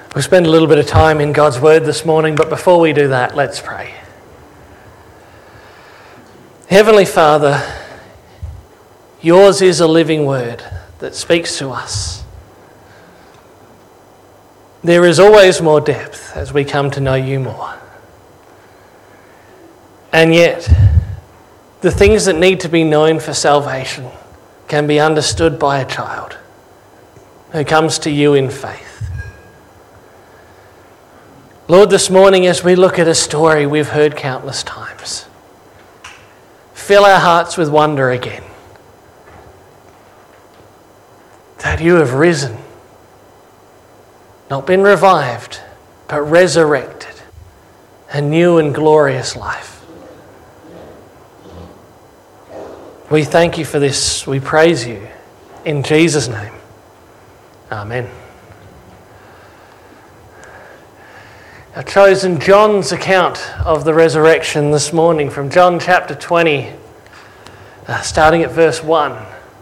We'll spend a little bit of time in God's Word this morning, but before we do that, let's pray. Heavenly Father, yours is a living Word that speaks to us. There is always more depth as we come to know you more. And yet, the things that need to be known for salvation can be understood by a child who comes to you in faith. Lord, this morning as we look at a story we've heard countless times, fill our hearts with wonder again that you have risen, not been revived, but resurrected, a new and glorious life. We thank you for this. We praise you. In Jesus' name, amen. I've chosen John's account of the resurrection this morning from John chapter 20, starting at verse 1.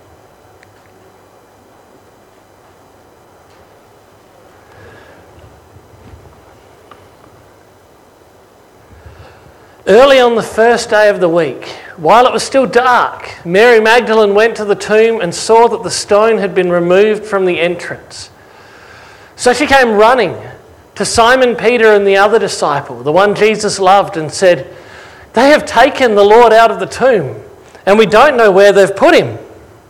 Early on the first day of the week, while it was still dark, Mary Magdalene went to the tomb and saw that the stone had been removed from the entrance. So she came running to Simon Peter and the other disciple, the one Jesus loved, and said, "They have taken the Lord out of the tomb, and we don't know where they've put him."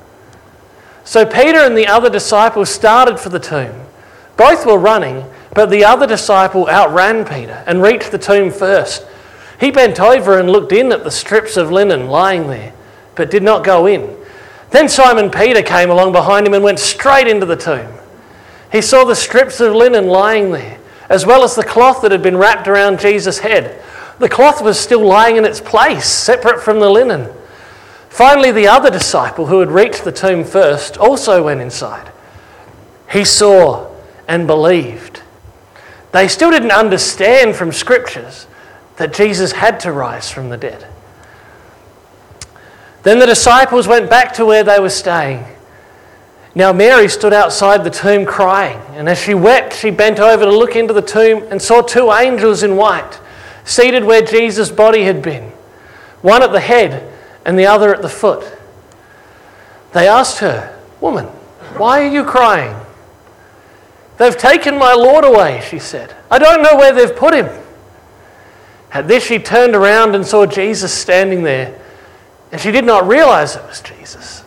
So Peter and the other disciple started for the tomb. Both were running, but the other disciple outran Peter and reached the tomb first. He bent over and looked in at the strips of linen lying there, but did not go in. Then Simon Peter came along behind him and went straight into the tomb. He saw the strips of linen lying there, as well as the cloth that had been wrapped around Jesus' head. The cloth was still lying in its place, separate from the linen. Finally, the other disciple who had reached the tomb first also went inside. He saw and believed. They still didn't understand from scriptures that Jesus had to rise from the dead. Then the disciples went back to where they were staying. Now Mary stood outside the tomb crying, and as she wept, she bent over to look into the tomb and saw two angels in white, seated where Jesus' body had been, one at the head and the other at the foot. They asked her, "Woman, why are you crying?" "They've taken my Lord away," she said. "I don't know where they've put him." At this she turned around and saw Jesus standing there, and she did not realize it was Jesus.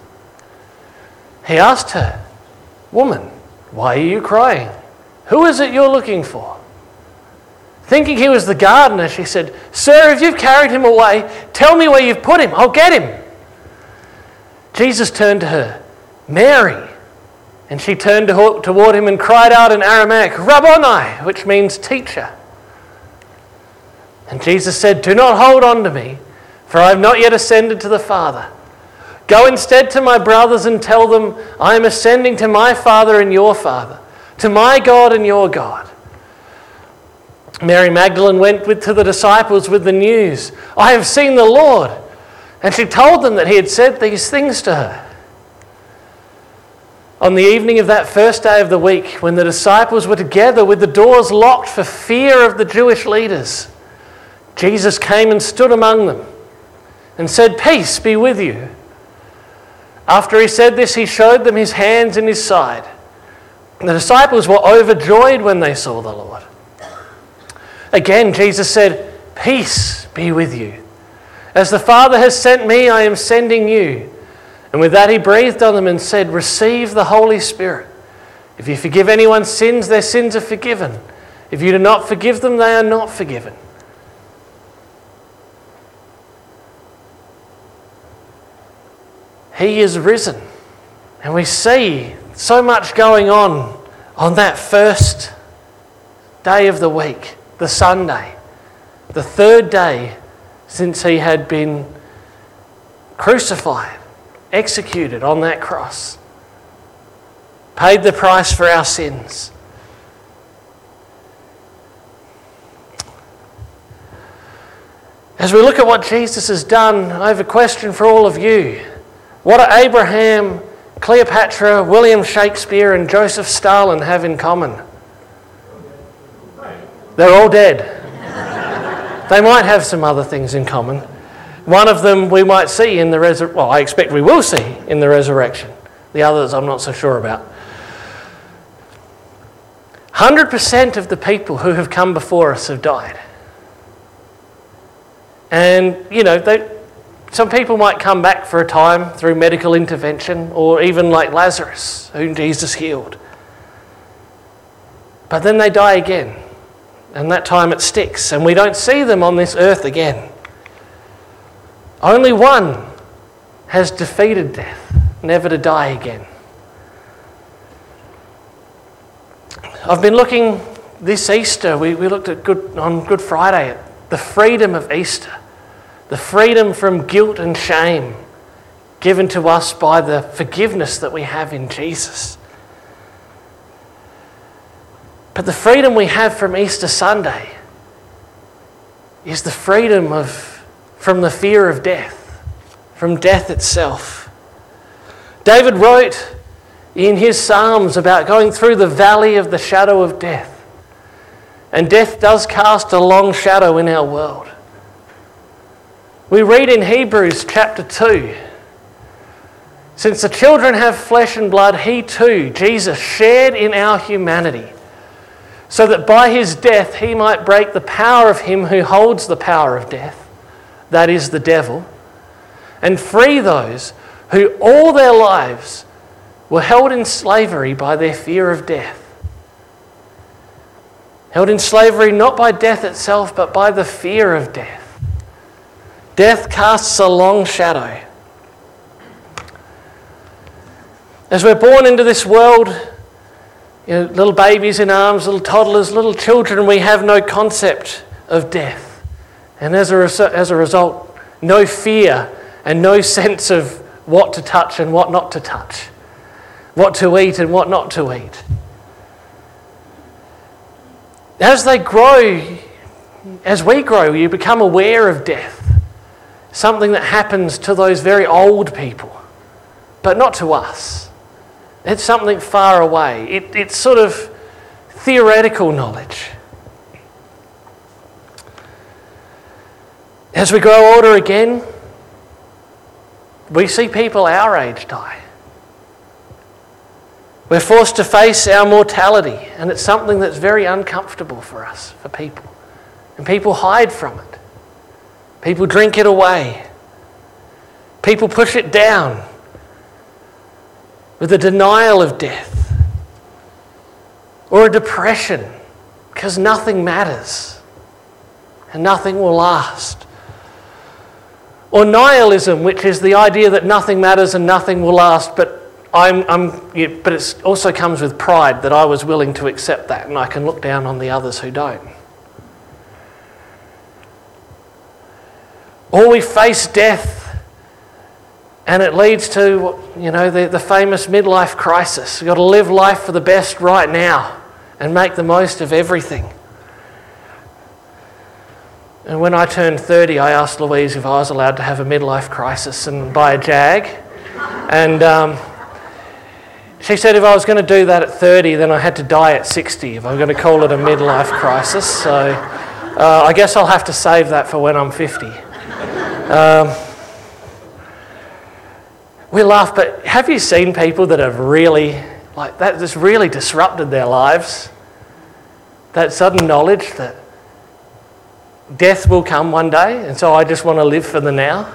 He asked her, "Woman, why are you crying? Who is it you're looking for?" Thinking he was the gardener, she said, "Sir, if you've carried him away, tell me where you've put him. I'll get him." Jesus turned to her, "Mary." And she turned toward him and cried out in Aramaic, "Rabboni," which means teacher. And Jesus said, "Do not hold on to me, for I have not yet ascended to the Father. Go instead to my brothers and tell them, I am ascending to my Father and your Father, to my God and your God." Mary Magdalene went to the disciples with the news, "I have seen the Lord." And she told them that he had said these things to her. On the evening of that first day of the week, when the disciples were together with the doors locked for fear of the Jewish leaders, Jesus came and stood among them and said, "Peace be with you." After he said this, he showed them his hands and his side. The disciples were overjoyed when they saw the Lord. Again, Jesus said, "Peace be with you. As the Father has sent me, I am sending you." And with that he breathed on them and said, "Receive the Holy Spirit. If you forgive anyone's sins, their sins are forgiven. If you do not forgive them, they are not forgiven." He is risen. And we see so much going on that first day of the week, the Sunday, the third day since he had been crucified, executed on that cross, paid the price for our sins. As we look at what Jesus has done, I have a question for all of you. What do Abraham, Cleopatra, William Shakespeare and Joseph Stalin have in common? They're all dead. They might have some other things in common. One of them we might see in the resurrection. Well, I expect we will see in the resurrection. The others I'm not so sure about. 100% of the people who have come before us have died. And, some people might come back for a time through medical intervention, or even like Lazarus, whom Jesus healed. But then they die again. And that time it sticks, and we don't see them on this earth again. Only one has defeated death, never to die again. I've been looking this Easter, we looked at on Good Friday at the freedom of Easter, the freedom from guilt and shame given to us by the forgiveness that we have in Jesus. But the freedom we have from Easter Sunday is the freedom from the fear of death, from death itself. David wrote in his Psalms about going through the valley of the shadow of death. And death does cast a long shadow in our world. We read in Hebrews chapter 2, since the children have flesh and blood, he too, Jesus, shared in our humanity, so that by his death he might break the power of him who holds the power of death, that is the devil, and free those who all their lives were held in slavery by their fear of death. Held in slavery not by death itself, but by the fear of death. Death casts a long shadow. As we're born into this world, little babies in arms, little toddlers, little children, we have no concept of death. And as a result, no fear and no sense of what to touch and what not to touch, what to eat and what not to eat. As they grow, as we grow, you become aware of death, something that happens to those very old people, but not to us. It's something far away. It's sort of theoretical knowledge. As we grow older again, we see people our age die. We're forced to face our mortality, and it's something that's very uncomfortable for us, for people. And people hide from it. People drink it away. People push it down with a denial of death or a depression because nothing matters and nothing will last. Or nihilism, which is the idea that nothing matters and nothing will last, but it also comes with pride that I was willing to accept that and I can look down on the others who don't. Or we face death and it leads to, the famous midlife crisis. You've got to live life for the best right now and make the most of everything. And when I turned 30, I asked Louise if I was allowed to have a midlife crisis and buy a Jag. And she said if I was going to do that at 30, then I had to die at 60 if I'm going to call it a midlife crisis. So I guess I'll have to save that for when I'm 50. We laugh, but have you seen people that have really, that's really disrupted their lives? That sudden knowledge that death will come one day, and so I just want to live for the now.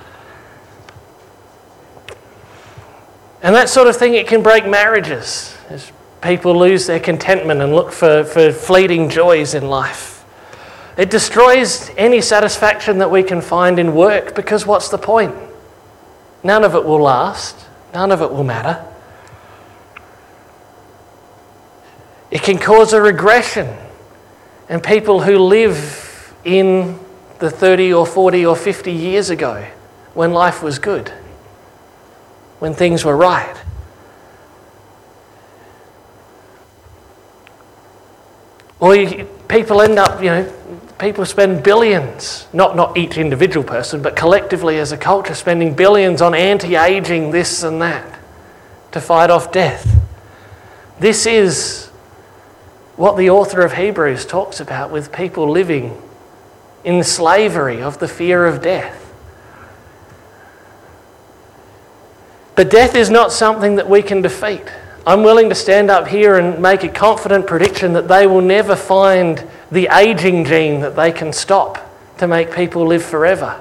And that sort of thing, it can break marriages as people lose their contentment and look for fleeting joys in life. It destroys any satisfaction that we can find in work, because what's the point? None of it will last. None of it will matter. It can cause a regression, and people who live in the 30 or 40 or 50 years ago when life was good, when things were right. Or people end up, people spend billions, not each individual person, but collectively as a culture, spending billions on anti-aging this and that to fight off death. This is what the author of Hebrews talks about with people living in slavery of the fear of death. But death is not something that we can defeat. I'm willing to stand up here and make a confident prediction that they will never find the aging gene that they can stop to make people live forever.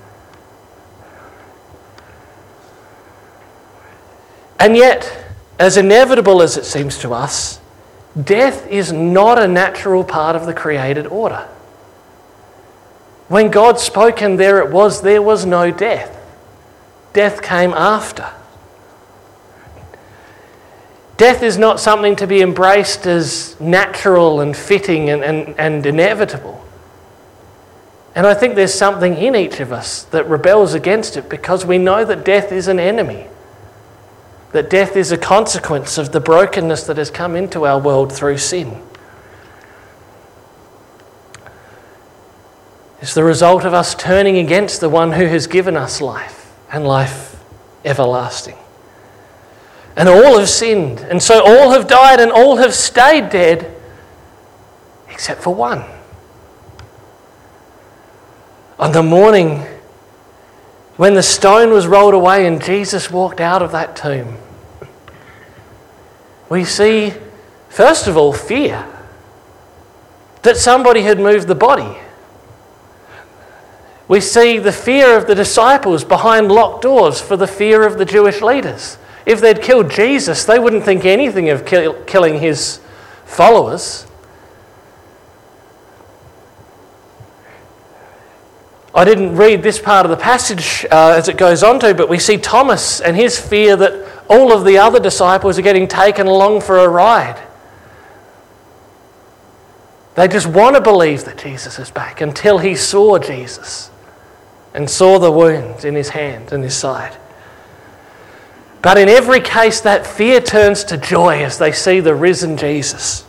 And yet, as inevitable as it seems to us, death is not a natural part of the created order. When God spoke and there was no death. Death came after. Death is not something to be embraced as natural and fitting and inevitable. And I think there's something in each of us that rebels against it because we know that death is an enemy. That death is a consequence of the brokenness that has come into our world through sin. It's the result of us turning against the one who has given us life and life everlasting. And all have sinned, and so all have died and all have stayed dead except for one. On the morning when the stone was rolled away and Jesus walked out of that tomb, we see, first of all, fear. That somebody had moved the body. We see the fear of the disciples behind locked doors for the fear of the Jewish leaders. If they'd killed Jesus, they wouldn't think anything of killing his followers. I didn't read this part of the passage as it goes on to, but we see Thomas and his fear that all of the other disciples are getting taken along for a ride. They just want to believe that Jesus is back until he saw Jesus and saw the wounds in his hand and his side. But in every case, that fear turns to joy as they see the risen Jesus.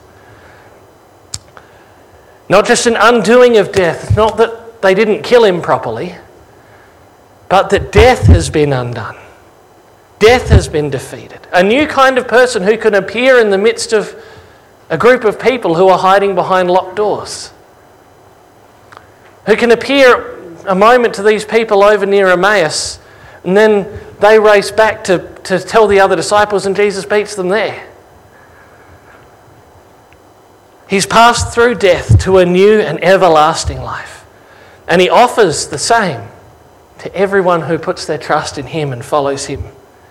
Not just an undoing of death, not that they didn't kill him properly, but that death has been undone. Death has been defeated. A new kind of person who can appear in the midst of a group of people who are hiding behind locked doors. Who can appear a moment to these people over near Emmaus, and then they race back to tell the other disciples, and Jesus beats them there. He's passed through death to a new and everlasting life. And he offers the same to everyone who puts their trust in him and follows him.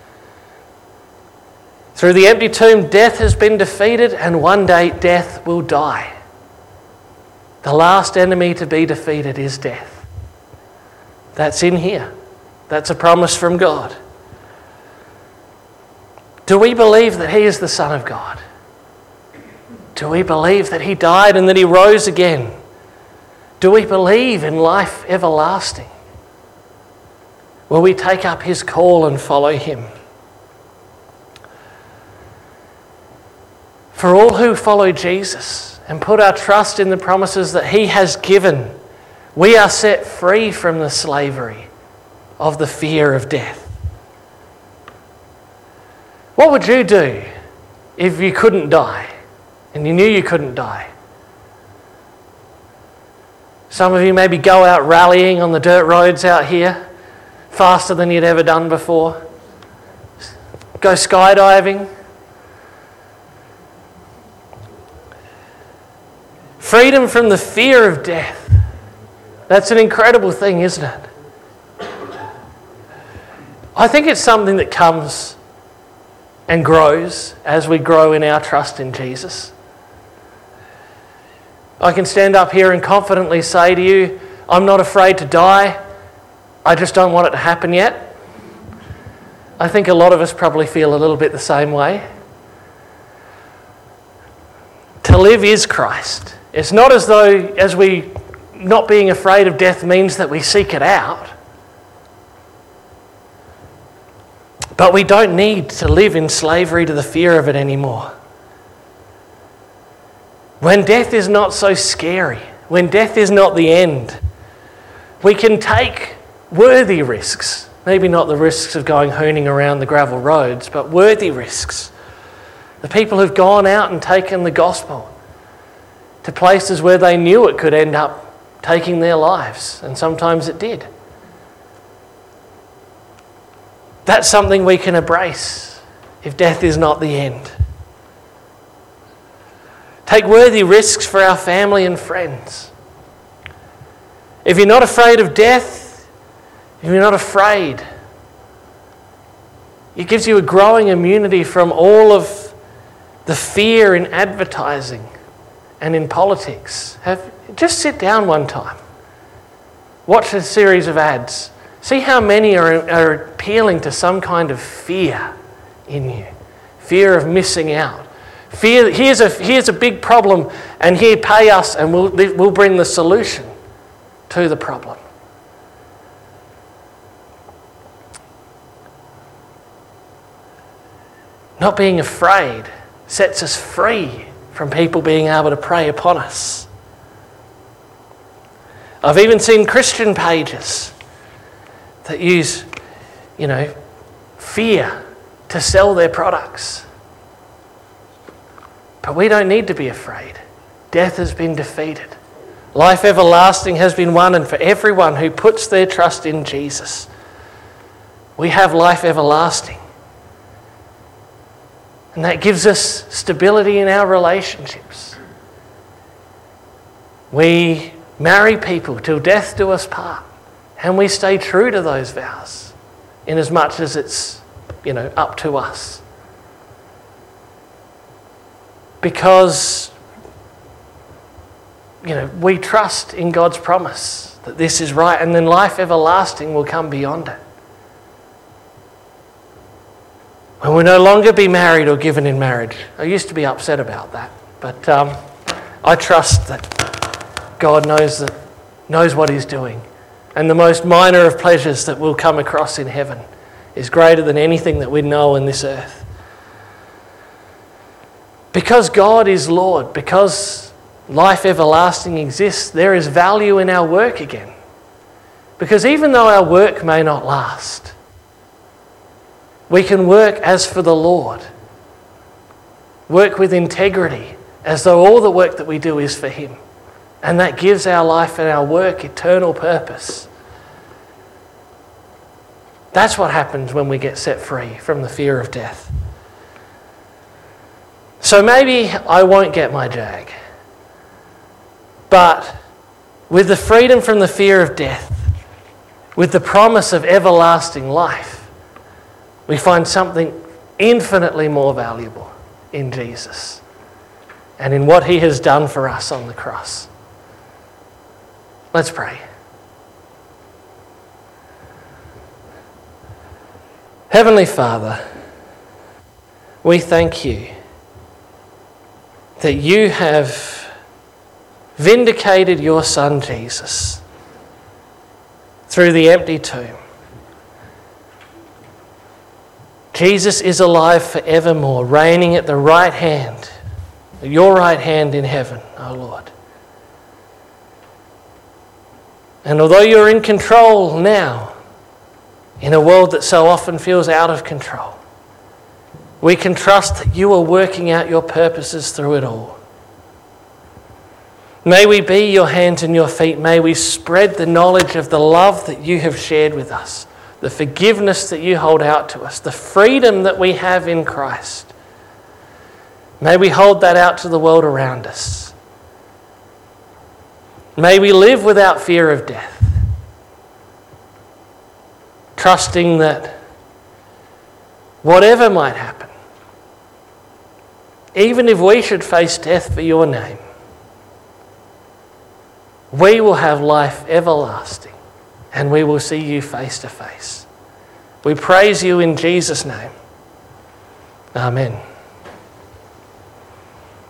Through the empty tomb, death has been defeated, and one day death will die. The last enemy to be defeated is death. That's in here. That's a promise from God. Do we believe that he is the Son of God? Do we believe that he died and that he rose again? Do we believe in life everlasting? Will we take up his call and follow him? For all who follow Jesus and put our trust in the promises that he has given, we are set free from the slavery of the fear of death. What would you do if you couldn't die and you knew you couldn't die? Some of you maybe go out rallying on the dirt roads out here faster than you'd ever done before. Go skydiving. Freedom from the fear of death. That's an incredible thing, isn't it? I think it's something that comes and grows as we grow in our trust in Jesus. I can stand up here and confidently say to you, I'm not afraid to die. I just don't want it to happen yet. I think a lot of us probably feel a little bit the same way. To live is Christ. It's not as though not being afraid of death means that we seek it out. But we don't need to live in slavery to the fear of it anymore. When death is not so scary, when death is not the end, we can take worthy risks. Maybe not the risks of going hooning around the gravel roads, but worthy risks. The people who've gone out and taken the gospel to places where they knew it could end up taking their lives, and sometimes it did. That's something we can embrace if death is not the end. Take worthy risks for our family and friends. If you're not afraid of death, if you're not afraid, it gives you a growing immunity from all of the fear in advertising and in politics. Just sit down one time. Watch a series of ads. See how many are appealing to some kind of fear in you. Fear of missing out. Fear, here's a big problem, and here, pay us and we'll bring the solution to the problem. Not being afraid sets us free from people being able to prey upon us. I've even seen Christian pages that use, fear to sell their products. But we don't need to be afraid. Death has been defeated. Life everlasting has been won, and for everyone who puts their trust in Jesus, we have life everlasting. And that gives us stability in our relationships. We marry people till death do us part, and we stay true to those vows in as much as it's, up to us. Because, we trust in God's promise that this is right, and then life everlasting will come beyond it. When we'll no longer be married or given in marriage. I used to be upset about that, but I trust that God knows what He's doing, and the most minor of pleasures that we'll come across in heaven is greater than anything that we know in this earth. Because God is Lord, because life everlasting exists, there is value in our work again. Because even though our work may not last, we can work as for the Lord. Work with integrity, as though all the work that we do is for Him. And that gives our life and our work eternal purpose. That's what happens when we get set free from the fear of death. So maybe I won't get my Jag. But with the freedom from the fear of death, with the promise of everlasting life, we find something infinitely more valuable in Jesus and in what He has done for us on the cross. Let's pray. Heavenly Father, we thank You that You have vindicated Your Son Jesus through the empty tomb. Jesus is alive forevermore, reigning at the right hand, Your right hand in heaven, O Lord. And although You're in control now, in a world that so often feels out of control, we can trust that You are working out Your purposes through it all. May we be Your hands and Your feet. May we spread the knowledge of the love that You have shared with us, the forgiveness that You hold out to us, the freedom that we have in Christ. May we hold that out to the world around us. May we live without fear of death, trusting that whatever might happen, even if we should face death for Your name, we will have life everlasting and we will see You face to face. We praise You in Jesus' name. Amen.